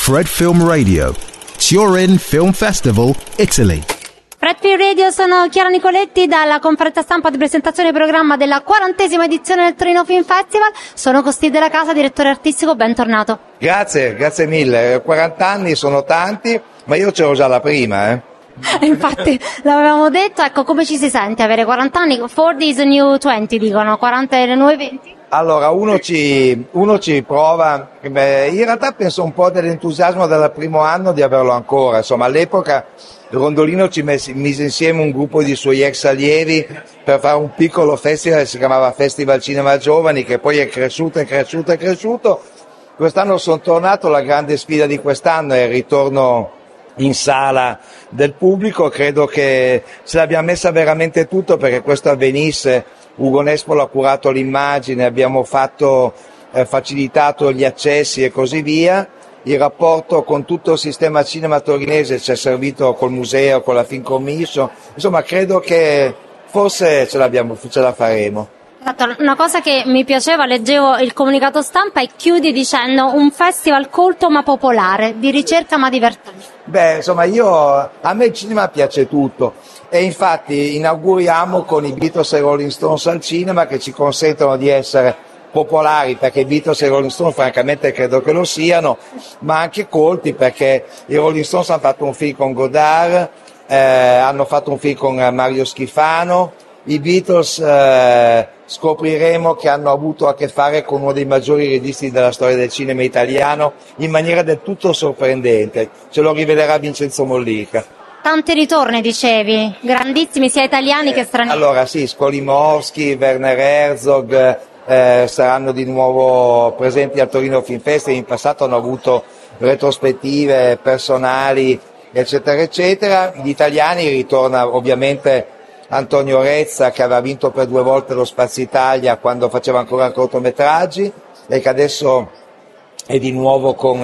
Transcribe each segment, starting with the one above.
Fred Film Radio, Turin Film Festival, Italy. Fred Film Radio, sono Chiara Nicoletti dalla conferenza stampa di presentazione del programma della 40ª edizione del Torino Film Festival. Sono con Steve Della Casa, direttore artistico, bentornato. Grazie mille. 40 anni sono tanti, ma io c'ero già la prima, Infatti l'avevamo detto. Ecco, come ci si sente avere 40 anni? 40 is a new 20, dicono, 40 è le nuove 20. Allora uno ci prova, in realtà penso un po' dell'entusiasmo del primo anno di averlo ancora. Insomma, all'epoca Rondolino ci mise insieme un gruppo di suoi ex allievi per fare un piccolo festival che si chiamava Festival Cinema Giovani, che poi è cresciuto. Quest'anno sono tornato, la grande sfida di quest'anno è il ritorno in sala del pubblico. Credo che ce l'abbiamo messa veramente tutto perché questo avvenisse. Ugo Nespolo ha curato l'immagine, abbiamo facilitato gli accessi e così via. Il rapporto con tutto il sistema cinema torinese ci è servito col museo, con la Film Commission. Insomma, credo che forse ce la faremo. Una cosa che mi piaceva, leggevo il comunicato stampa e chiudi dicendo un festival colto ma popolare, di ricerca ma divertente. Insomma, a me il cinema piace tutto e infatti inauguriamo con i Beatles e Rolling Stones al cinema, che ci consentono di essere popolari, perché i Beatles e i Rolling Stones francamente credo che lo siano, ma anche colti, perché i Rolling Stones hanno fatto un film con Godard, hanno fatto un film con Mario Schifano. I Beatles scopriremo che hanno avuto a che fare con uno dei maggiori registi della storia del cinema italiano in maniera del tutto sorprendente, ce lo rivelerà Vincenzo Mollica. Tanti ritorni, dicevi, grandissimi sia italiani che stranieri. Allora sì, Skolimowski, Werner Herzog saranno di nuovo presenti al Torino Film Festival. In passato hanno avuto retrospettive personali eccetera eccetera. Gli italiani ritorna ovviamente Antonio Rezza, che aveva vinto per 2 volte lo Spazio Italia quando faceva ancora cortometraggi e che adesso è di nuovo con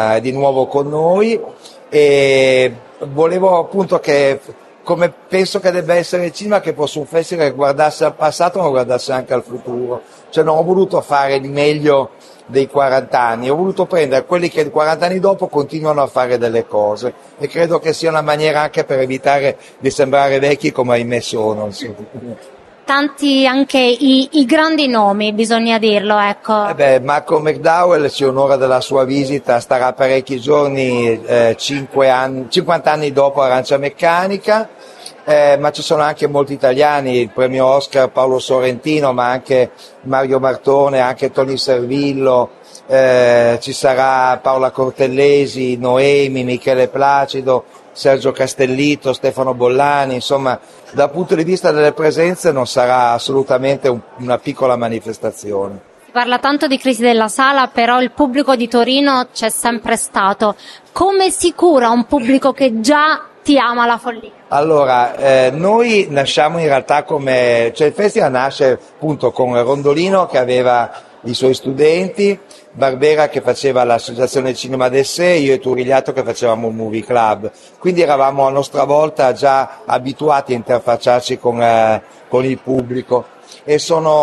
noi, e volevo appunto che, come penso che debba essere il cinema, che fosse un festival che guardasse al passato ma guardasse anche al futuro. Cioè non ho voluto fare il meglio dei 40 anni, ho voluto prendere quelli che 40 anni dopo continuano a fare delle cose, e credo che sia una maniera anche per evitare di sembrare vecchi come ahimè sono. Tanti anche i grandi nomi, bisogna dirlo, ecco. Malcolm McDowell ci onora della sua visita, starà parecchi giorni, 50 anni dopo Arancia Meccanica. Ma ci sono anche molti italiani, il premio Oscar Paolo Sorrentino, ma anche Mario Martone, anche Tony Servillo, ci sarà Paola Cortellesi, Noemi, Michele Placido, Sergio Castellito, Stefano Bollani. Insomma, dal punto di vista delle presenze non sarà assolutamente una piccola manifestazione. Si parla tanto di crisi della sala, però il pubblico di Torino c'è sempre stato. Come si cura un pubblico che già ti ama la follia? Allora, noi nasciamo in realtà il festival nasce appunto con Rondolino che aveva i suoi studenti, Barbera che faceva l'associazione Cinema d'Essè, io e Turigliatto che facevamo un movie club. Quindi eravamo a nostra volta già abituati a interfacciarci con il pubblico, e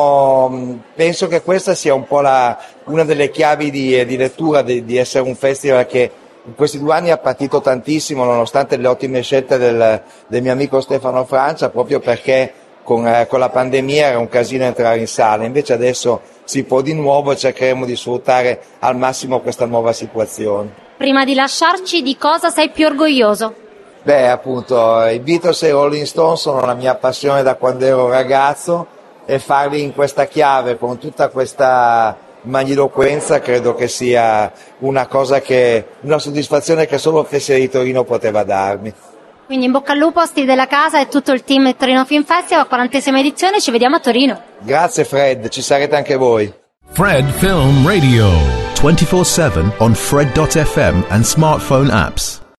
penso che questa sia un po' una delle chiavi di lettura di essere un festival che in questi 2 anni ha patito tantissimo, nonostante le ottime scelte del mio amico Stefano Francia, proprio perché con la pandemia era un casino entrare in sala. Invece adesso si può di nuovo, e cercheremo di sfruttare al massimo questa nuova situazione. Prima di lasciarci, di cosa sei più orgoglioso? Appunto, i Beatles e i Rolling Stones sono la mia passione da quando ero ragazzo, e farli in questa chiave, con tutta questa magniloquenza, credo che sia una soddisfazione che solo il Festival di Torino poteva darmi. Quindi in bocca al lupo a Steve Della Casa e tutto il team del Torino Film Festival, 40ª edizione, ci vediamo a Torino. Grazie Fred, ci sarete anche voi. Fred Film Radio, 24/7 on Fred.fm and smartphone apps.